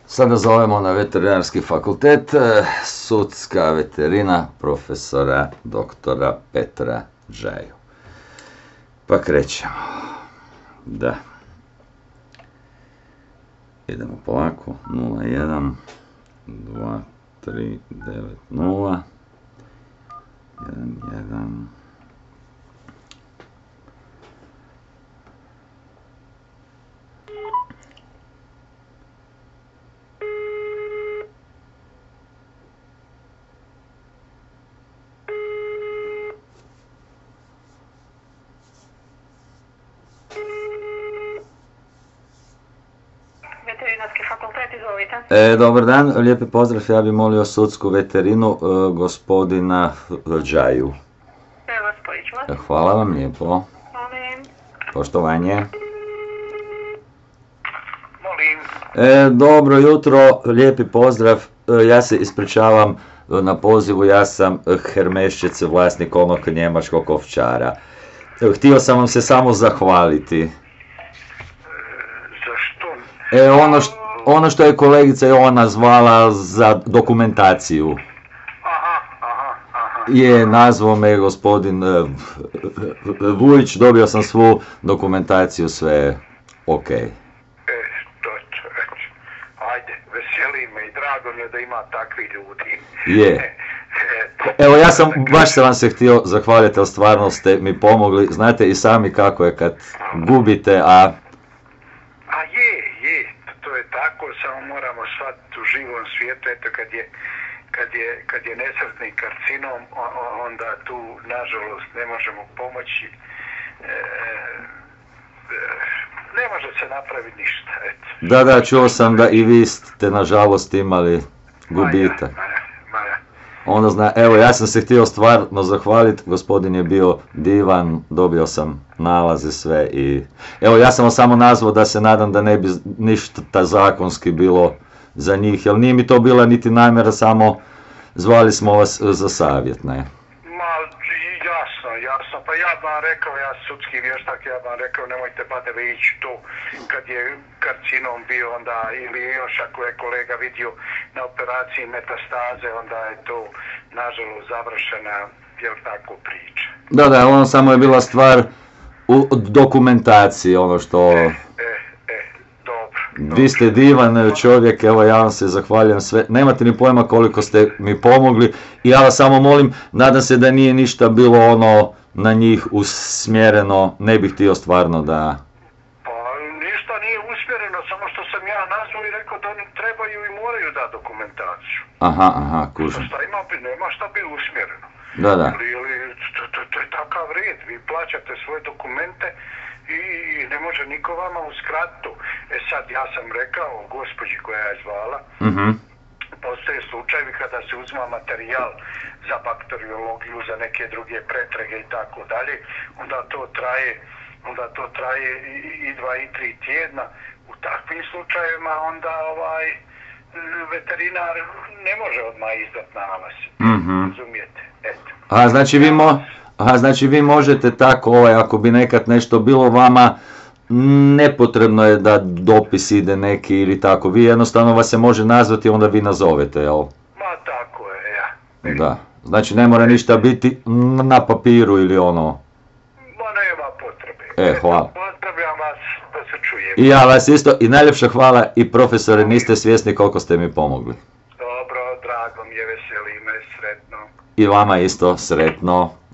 Sada zovemo na veterinarski fakultet sudska veterina profesora doktora Petra Džaju. Pa krećemo. Da. Idemo polako. 01 2390 11 Veterinarski fakultet, izvolite. Dobar dan, lijepi pozdrav, ja bih molio sudsku veterinu gospodina Džaju. Evo, spojit ću vas. Hvala vam lijepo. Molim. Poštovanje. Molim. Dobro jutro, lijepi pozdrav, ja se ispričavam na pozivu, ja sam Hermeščec, vlasnik onog njemačkog ovčara. Htio sam vam se samo zahvaliti. Zašto? Ono što je kolegica Jovana zvala za dokumentaciju. Aha. Je, nazvao me gospodin Vujić, dobio sam svu dokumentaciju, sve ok. Ajde, veseli me i drago mi je da ima takvi ljudi. Je. Evo, baš sam vam se htio zahvaliti, ali stvarno ste mi pomogli. Znate i sami kako je kad gubite, A to je tako, samo moramo shvatiti u živom svijetu, eto kad je nesretni karcinom, onda tu nažalost ne možemo pomoći, ne može se napraviti ništa, eto. Da, čuo sam da i vi ste nažalost imali gubitak. Evo, ja sam se htio stvarno zahvaliti, gospodin je bio divan, dobio sam nalaze sve i... Evo, ja sam vas samo nazvao da se nadam da ne bi ništa zakonski bilo za njih, jer nije mi to bila niti namjera, samo zvali smo vas za savjet, ne? Jasno, pa ja bih vam rekao, ja sudski vještak, ja bih vam rekao nemojte badeve ići tu kad je karcinom bio onda, ili još ako je kolega vidio na operaciji metastaze, onda je to nažalost završena, jel tako, priča. Da, ono samo je bila stvar u dokumentaciji, ono što... Vi ste divan čovjek, evo ja vam se zahvaljujem sve, nemate ni pojma koliko ste mi pomogli i ja vas samo molim, nadam se da nije ništa bilo ono na njih usmjereno, ne bih htio stvarno da... Pa ništa nije usmjereno, samo što sam ja nazvao i rekao da oni trebaju i moraju dati dokumentaciju. Aha, kužim. Nema šta bi usmjereno. Da. To je takav red, vi plaćate svoje dokumente i ne može niko vama uskratiti to. Sad, ja sam rekao gospođi koja je zvala, postoje slučajevi kada se uzima materijal za bakteriologiju, za neke druge pretrage i tako dalje, onda to traje i 2 i 3 tjedna. U takvim slučajevima onda veterinar ne može odmah izdati nalaz. Razumijete? Eto. Znači vi možete tako, ako bi nekad nešto bilo vama, nepotrebno je da dopis ide neki ili tako, vi jednostavno vas se može nazvati, onda vi nazovete, jel? Ma tako je, ja. Da, znači ne mora ništa biti na papiru ili ono... Ma nema potrebe. Hvala. Pozdravljam vas, da se čujemo. I ja vas isto, i najljepša hvala, i profesore, niste svjesni koliko ste mi pomogli. Dobro, drago mi je, veseli me, sretno. I vama isto, sretno.